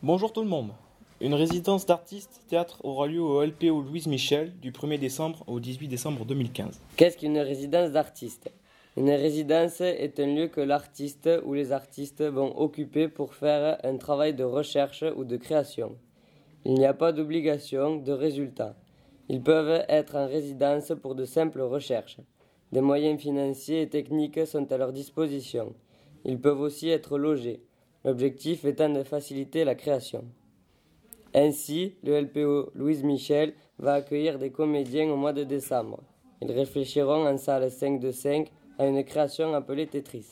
Bonjour tout le monde. Une résidence d'artistes théâtre aura lieu au LPO Louise Michel du 1er décembre au 18 décembre 2015. Qu'est-ce qu'une résidence d'artiste? Une résidence est un lieu que l'artiste ou les artistes vont occuper pour faire un travail de recherche ou de création. Il n'y a pas d'obligation de résultat. Ils peuvent être en résidence pour de simples recherches. Des moyens financiers et techniques sont à leur disposition. Ils peuvent aussi être logés, l'objectif étant de faciliter la création. Ainsi, le LPO Louise Michel va accueillir des comédiens au mois de décembre. Ils réfléchiront en salle 5 de 5 à une création appelée Tetris.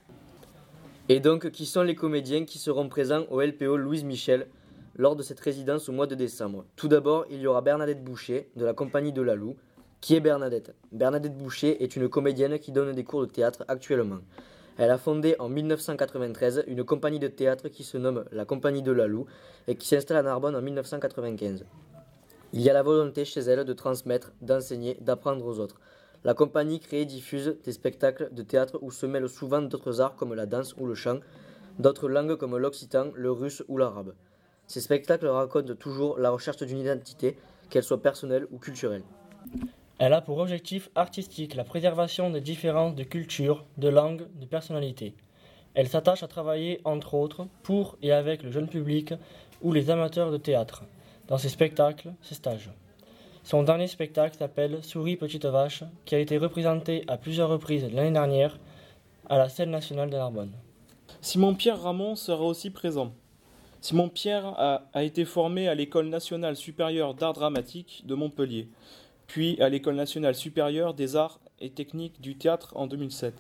Et donc, qui sont les comédiens qui seront présents au LPO Louise Michel lors de cette résidence au mois de décembre? Tout d'abord, il y aura Bernadette Boucher de la compagnie de Lalou. Qui est Bernadette? Bernadette Boucher est une comédienne qui donne des cours de théâtre actuellement. Elle a fondé en 1993 une compagnie de théâtre qui se nomme la Compagnie de Lalou et qui s'installe à Narbonne en 1995. Il y a la volonté chez elle de transmettre, d'enseigner, d'apprendre aux autres. La compagnie crée et diffuse des spectacles de théâtre où se mêlent souvent d'autres arts comme la danse ou le chant, d'autres langues comme l'occitan, le russe ou l'arabe. Ces spectacles racontent toujours la recherche d'une identité, qu'elle soit personnelle ou culturelle. Elle a pour objectif artistique la préservation des différences de culture, de langue, de personnalité. Elle s'attache à travailler, entre autres, pour et avec le jeune public ou les amateurs de théâtre, dans ses spectacles, ses stages. Son dernier spectacle s'appelle Souris Petite Vache, qui a été représenté à plusieurs reprises l'année dernière à la Scène nationale de Narbonne. Simon-Pierre Ramon sera aussi présent. Simon-Pierre a été formé à l'École nationale supérieure d'art dramatique de Montpellier, puis à l'École nationale supérieure des arts et techniques du théâtre en 2007.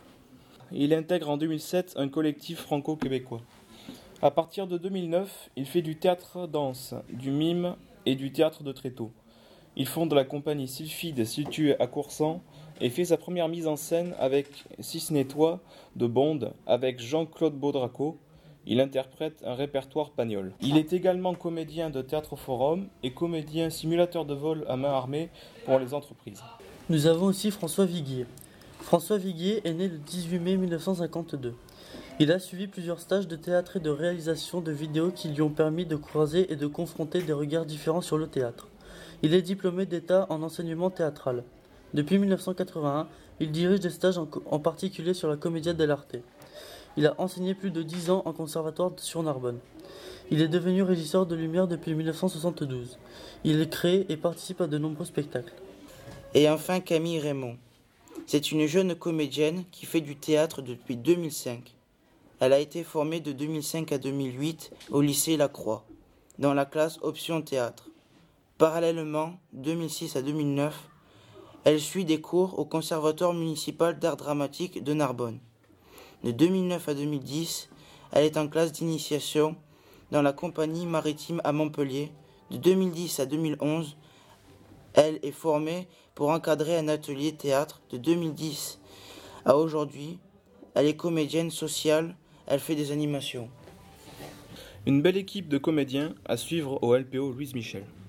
Il intègre en 2007 un collectif franco-québécois. À partir de 2009, il fait du théâtre-danse, du mime et du théâtre de tréteau. Il fonde la compagnie Sylphide située à Coursan et fait sa première mise en scène avec Si ce n'est toi de Bond avec Jean-Claude Baudraco. Il interprète un répertoire pagnol. Il est également comédien de théâtre forum et comédien simulateur de vol à main armée pour les entreprises. Nous avons aussi François Viguier. François Viguier est né le 18 mai 1952. Il a suivi plusieurs stages de théâtre et de réalisation de vidéos qui lui ont permis de croiser et de confronter des regards différents sur le théâtre. Il est diplômé d'État en enseignement théâtral. Depuis 1981, il dirige des stages en particulier sur la Commedia dell'arte. Il a enseigné plus de 10 ans en conservatoire sur Narbonne. Il est devenu régisseur de lumière depuis 1972. Il crée et participe à de nombreux spectacles. Et enfin Camille Raymond. C'est une jeune comédienne qui fait du théâtre depuis 2005. Elle a été formée de 2005 à 2008 au lycée Lacroix, dans la classe Option Théâtre. Parallèlement, 2006 à 2009, elle suit des cours au Conservatoire municipal d'art dramatique de Narbonne. De 2009 à 2010, elle est en classe d'initiation dans la compagnie maritime à Montpellier. De 2010 à 2011, elle est formée pour encadrer un atelier théâtre. De 2010 à aujourd'hui, elle est comédienne sociale, elle fait des animations. Une belle équipe de comédiens à suivre au LPO Louise Michel.